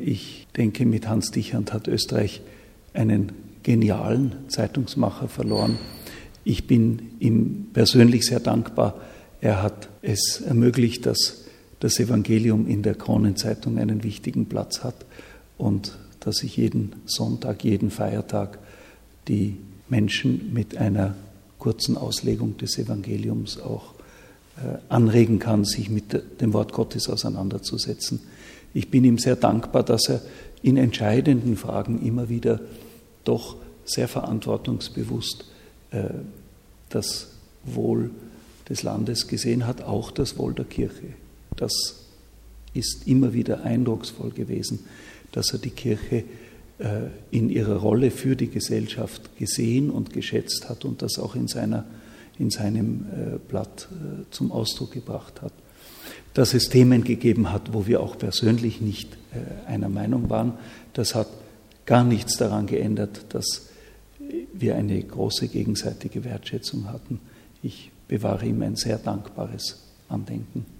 Ich denke, mit Hans Dichand hat Österreich einen genialen Zeitungsmacher verloren. Ich bin ihm persönlich sehr dankbar. Er hat es ermöglicht, dass das Evangelium in der Kronenzeitung einen wichtigen Platz hat und dass ich jeden Sonntag, jeden Feiertag die Menschen mit einer kurzen Auslegung des Evangeliums auch anregen kann, sich mit dem Wort Gottes auseinanderzusetzen. Ich bin ihm sehr dankbar, dass er in entscheidenden Fragen immer wieder doch sehr verantwortungsbewusst das Wohl des Landes gesehen hat, auch das Wohl der Kirche. Das ist immer wieder eindrucksvoll gewesen, dass er die Kirche in ihrer Rolle für die Gesellschaft gesehen und geschätzt hat und das auch in seinem Blatt zum Ausdruck gebracht hat. Dass es Themen gegeben hat, wo wir auch persönlich nicht einer Meinung waren, das hat gar nichts daran geändert, dass wir eine große gegenseitige Wertschätzung hatten. Ich bewahre ihm ein sehr dankbares Andenken.